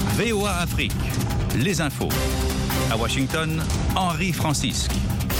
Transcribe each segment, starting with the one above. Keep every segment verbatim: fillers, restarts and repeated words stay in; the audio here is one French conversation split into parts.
V O A Afrique, les infos. À Washington, Henri Francisque.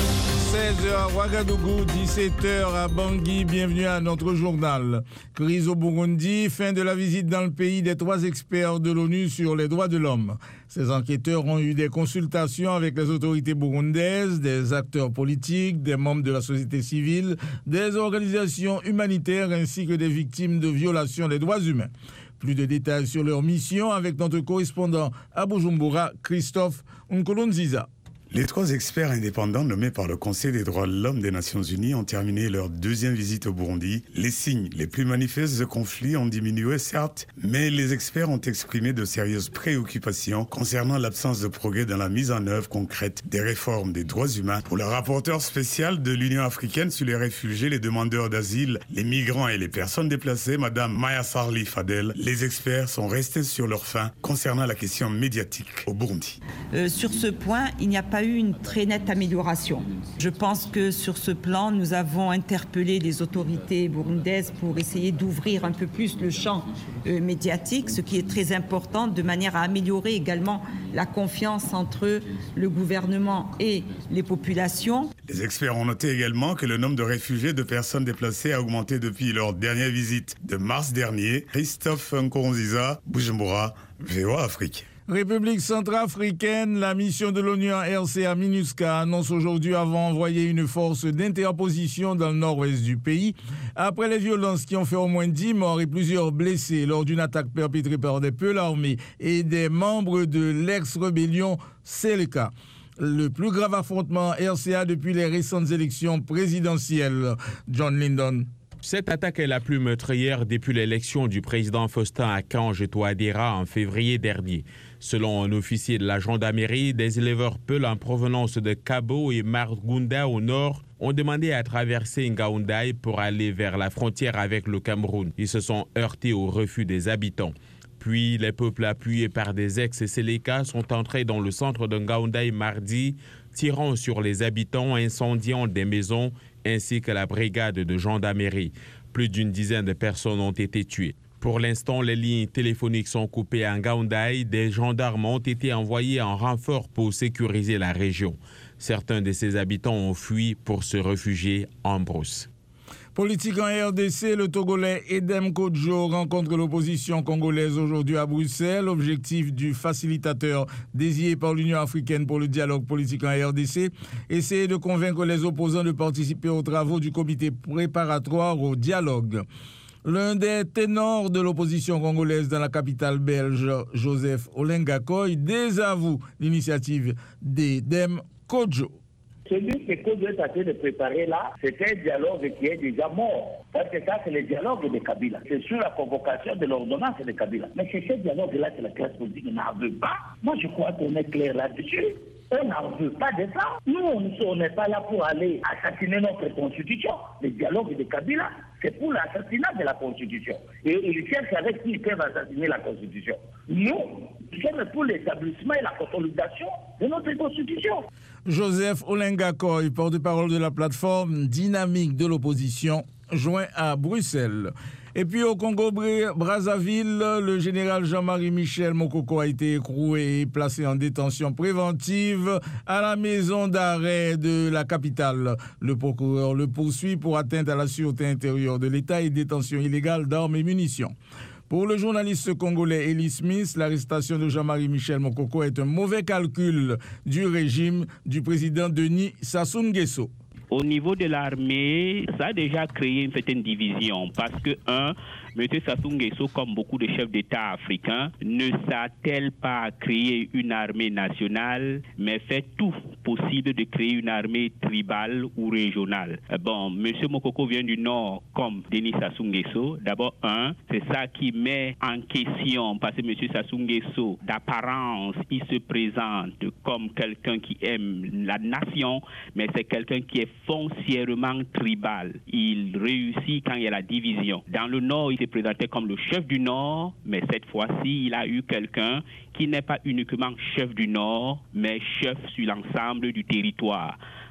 seize heures à Ouagadougou, dix-sept heures à Bangui. Bienvenue à notre journal. Crise au Burundi, fin de la visite dans le pays des trois experts de l'ONU sur les droits de l'homme. Ces enquêteurs ont eu des consultations avec les autorités burundaises, des acteurs politiques, des membres de la société civile, des organisations humanitaires ainsi que des victimes de violations des droits humains. Plus de détails sur leur mission avec notre correspondant à Bujumbura, Christophe Nkolonziza. Les trois experts indépendants nommés par le Conseil des droits de l'homme des Nations Unies ont terminé leur deuxième visite au Burundi. Les signes les plus manifestes de conflit ont diminué, certes, mais les experts ont exprimé de sérieuses préoccupations concernant l'absence de progrès dans la mise en œuvre concrète des réformes des droits humains. Pour le rapporteur spécial de l'Union africaine sur les réfugiés, les demandeurs d'asile, les migrants et les personnes déplacées, Madame Maya Sarli Fadel, les experts sont restés sur leur faim concernant la question médiatique au Burundi. Euh, sur ce point, il n'y a pas eu une très nette amélioration. Je pense que sur ce plan, nous avons interpellé les autorités burundaises pour essayer d'ouvrir un peu plus le champ euh, médiatique, ce qui est très important, de manière à améliorer également la confiance entre le gouvernement et les populations. Les experts ont noté également que le nombre de réfugiés de personnes déplacées a augmenté depuis leur dernière visite de mars dernier. Christophe Nkolonziza, Bujumbura, V O A Afrique. République centrafricaine, la mission de l'ONU en R C A MINUSCA annonce aujourd'hui avoir envoyé une force d'interposition dans le nord-ouest du pays après les violences qui ont fait au moins dix morts et plusieurs blessés lors d'une attaque perpétrée par des Peuls armés et des membres de l'ex-rébellion Seleka. Le plus grave affrontement R C A depuis les récentes élections présidentielles. John Lyndon. Cette attaque est la plus meurtrière depuis l'élection du président Faustin Archange Touadéra en février dernier. Selon un officier de la gendarmerie, des éleveurs Peuls en provenance de Kabo et Margunda au nord ont demandé à traverser Ngaoundai pour aller vers la frontière avec le Cameroun. Ils se sont heurtés au refus des habitants. Puis, les peuples appuyés par des ex-Seleka sont entrés dans le centre de Ngaoundai mardi, tirant sur les habitants, incendiant des maisons ainsi que la brigade de gendarmerie. Plus d'une dizaine de personnes ont été tuées. Pour l'instant, les lignes téléphoniques sont coupées à Ngaoundai. Des gendarmes ont été envoyés en renfort pour sécuriser la région. Certains de ces habitants ont fui pour se réfugier en brousse. Politique en R D C, le Togolais Edem Kodjo rencontre l'opposition congolaise aujourd'hui à Bruxelles. Objectif du facilitateur désigné par l'Union africaine pour le dialogue politique en R D C, essayer de convaincre les opposants de participer aux travaux du comité préparatoire au dialogue. L'un des ténors de l'opposition congolaise dans la capitale belge, Joseph Olengakoy, désavoue l'initiative d'Edem Kodjo. Celui que Kodjo est en train de préparer là, c'est un dialogue qui est déjà mort. Parce que ça, c'est le dialogue de Kabila. C'est sur la convocation de l'ordonnance de Kabila. Mais c'est ce dialogue-là que la classe politique n'en veut pas. Moi, je crois qu'on est clair là-dessus. On n'en veut pas de ça. Nous, on n'est pas là pour aller assassiner notre constitution. Le dialogue de Kabila, c'est pour l'assassinat de la constitution. Et ils cherchent avec qui ils peuvent assassiner la constitution. Nous, nous sommes pour l'établissement et la consolidation de notre constitution. Joseph Olengakoy, porte-parole de la plateforme dynamique de l'opposition, joint à Bruxelles. Et puis au Congo-Brazzaville, le général Jean-Marie Michel Mokoko a été écroué et placé en détention préventive à la maison d'arrêt de la capitale. Le procureur le poursuit pour atteinte à la sûreté intérieure de l'État et détention illégale d'armes et munitions. Pour le journaliste congolais Eli Smith, l'arrestation de Jean-Marie Michel Mokoko est un mauvais calcul du régime du président Denis Sassou Nguesso. Au niveau de l'armée, ça a déjà créé une certaine division parce que, un, M. Sassou Nguesso, comme beaucoup de chefs d'État africains, ne s'attelle pas à créer une armée nationale, mais fait tout possible de créer une armée tribale ou régionale. Bon, M. Mokoko vient du Nord comme Denis Sassou Nguesso. D'abord, un, c'est ça qui met en question, parce que M. Sassou Nguesso, d'apparence, il se présente comme quelqu'un qui aime la nation, mais c'est quelqu'un qui est foncièrement tribal. Il réussit quand il y a la division. Dans le Nord, il s'est présenté comme le chef du Nord, mais cette fois-ci, il a eu quelqu'un qui n'est pas uniquement chef du Nord, mais chef sur l'ensemble du territoire.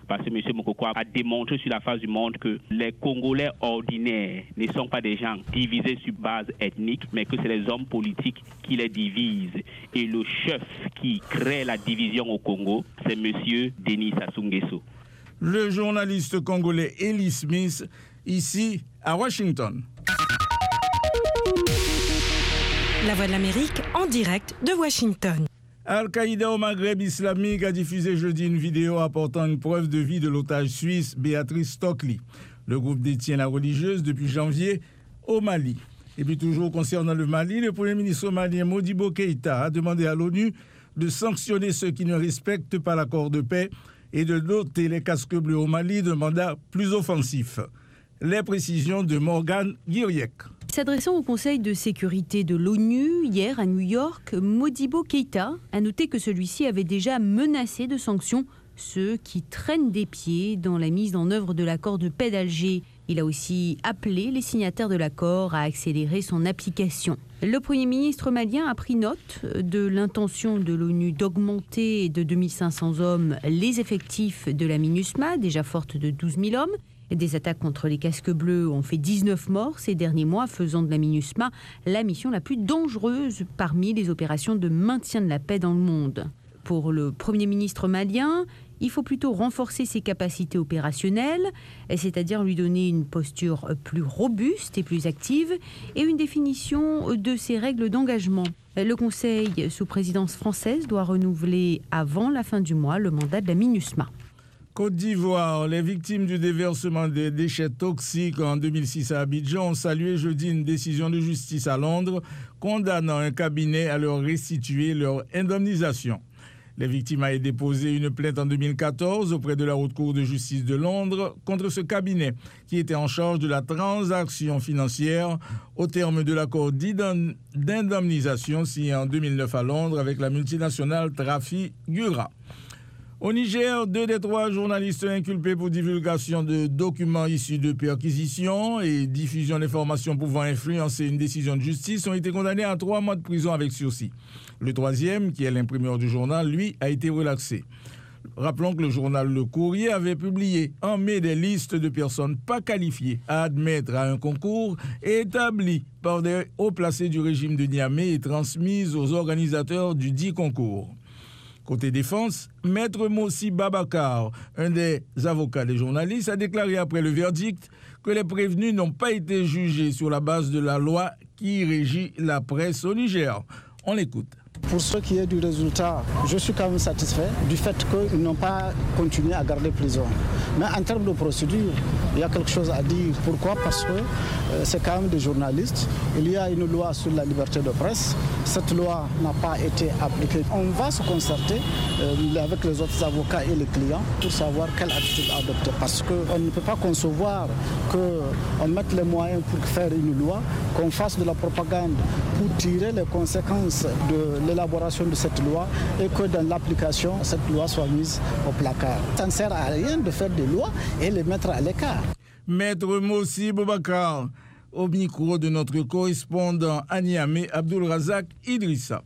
parce que M. Mokoko a démontré sur la face du monde que les Congolais ordinaires ne sont pas des gens divisés sur base ethnique, mais que c'est les hommes politiques qui les divisent. Et le chef qui crée la division au Congo, c'est M. Denis Sassou Nguesso. Le journaliste congolais Eli Smith, ici à Washington. La Voix de l'Amérique en direct de Washington. Al-Qaïda au Maghreb islamique a diffusé jeudi une vidéo apportant une preuve de vie de l'otage suisse Béatrice Stockley. Le groupe détient la religieuse depuis janvier au Mali. Et puis toujours concernant le Mali, le Premier ministre malien Modibo Keïta a demandé à l'ONU de sanctionner ceux qui ne respectent pas l'accord de paix et de doter les casques bleus au Mali d'un mandat plus offensif. Les précisions de Morgane Guiriec. S'adressant au Conseil de sécurité de l'ONU hier à New York, Modibo Keïta a noté que celui-ci avait déjà menacé de sanctions ceux qui traînent des pieds dans la mise en œuvre de l'accord de paix d'Alger. Il a aussi appelé les signataires de l'accord à accélérer son application. Le Premier ministre malien a pris note de l'intention de l'ONU d'augmenter de deux mille cinq cents hommes les effectifs de la MINUSMA, déjà forte de douze mille hommes. Des attaques contre les casques bleus ont fait dix-neuf morts ces derniers mois, faisant de la MINUSMA la mission la plus dangereuse parmi les opérations de maintien de la paix dans le monde. Pour le Premier ministre malien, il faut plutôt renforcer ses capacités opérationnelles, c'est-à-dire lui donner une posture plus robuste et plus active, et une définition de ses règles d'engagement. Le Conseil, sous présidence française, doit renouveler avant la fin du mois le mandat de la MINUSMA. Côte d'Ivoire, les victimes du déversement des déchets toxiques en deux mille six à Abidjan ont salué jeudi une décision de justice à Londres condamnant un cabinet à leur restituer leur indemnisation. Les victimes avaient déposé une plainte en deux mille quatorze auprès de la Haute Cour de justice de Londres contre ce cabinet qui était en charge de la transaction financière au terme de l'accord d'indemnisation signé en deux mille neuf à Londres avec la multinationale Trafigura. Au Niger, deux des trois journalistes inculpés pour divulgation de documents issus de perquisitions et diffusion d'informations pouvant influencer une décision de justice ont été condamnés à trois mois de prison avec sursis. Le troisième, qui est l'imprimeur du journal, lui, a été relaxé. Rappelons que le journal Le Courrier avait publié en mai des listes de personnes pas qualifiées à admettre à un concours établi par des hauts placés du régime de Niamey et transmises aux organisateurs du dit concours. Côté défense, Maître Mossi Babacar, un des avocats des journalistes, a déclaré après le verdict que les prévenus n'ont pas été jugés sur la base de la loi qui régit la presse au Niger. On l'écoute. Pour ce qui est du résultat, je suis quand même satisfait du fait qu'ils n'ont pas continué à garder prison. Mais en termes de procédure, il y a quelque chose à dire. Pourquoi ? Parce que euh, c'est quand même des journalistes. Il y a une loi sur la liberté de presse. Cette loi n'a pas été appliquée. On va se concerter euh, avec les autres avocats et les clients pour savoir quelle attitude adopter. Parce qu'on ne peut pas concevoir qu'on mette les moyens pour faire une loi, qu'on fasse de la propagande pour tirer les conséquences de l'élaboration de cette loi et que dans l'application, cette loi soit mise au placard. Ça ne sert à rien de faire des lois et les mettre à l'écart. Maître Mossi Boubacar, au micro de notre correspondant à Niamey, Abdul Razak Idrissa.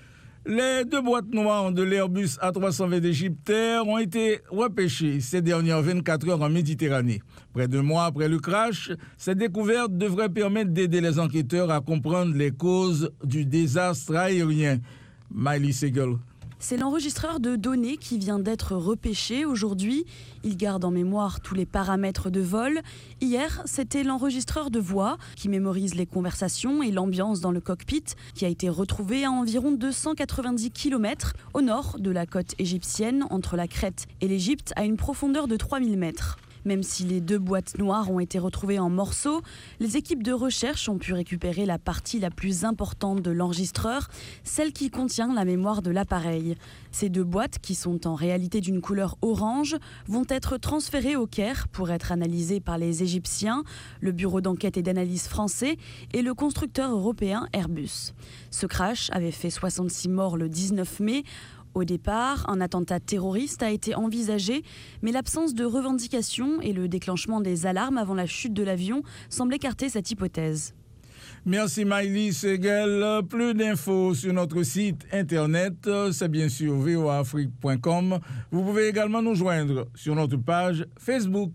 Les deux boîtes noires de l'Airbus A trois cent vingt d'Égyptair ont été repêchées ces dernières vingt-quatre heures en Méditerranée. Près d'un mois après le crash, cette découverte devrait permettre d'aider les enquêteurs à comprendre les causes du désastre aérien. Miley Segal. C'est l'enregistreur de données qui vient d'être repêché aujourd'hui. Il garde en mémoire tous les paramètres de vol. Hier, c'était l'enregistreur de voix qui mémorise les conversations et l'ambiance dans le cockpit qui a été retrouvé à environ deux cent quatre-vingt-dix kilomètres au nord de la côte égyptienne, entre la Crète et l'Égypte, à une profondeur de trois mille mètres. Même si les deux boîtes noires ont été retrouvées en morceaux, les équipes de recherche ont pu récupérer la partie la plus importante de l'enregistreur, celle qui contient la mémoire de l'appareil. Ces deux boîtes, qui sont en réalité d'une couleur orange, vont être transférées au Caire pour être analysées par les Égyptiens, le bureau d'enquête et d'analyse français et le constructeur européen Airbus. Ce crash avait fait soixante-six morts le dix-neuf mai. Au départ, un attentat terroriste a été envisagé, mais l'absence de revendication et le déclenchement des alarmes avant la chute de l'avion semblent écarter cette hypothèse. Merci Maïli Segel. Plus d'infos sur notre site internet, c'est bien sûr v o a afrique point com. Vous pouvez également nous joindre sur notre page Facebook.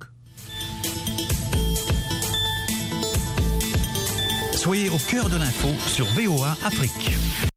Soyez au cœur de l'info sur V O A Afrique.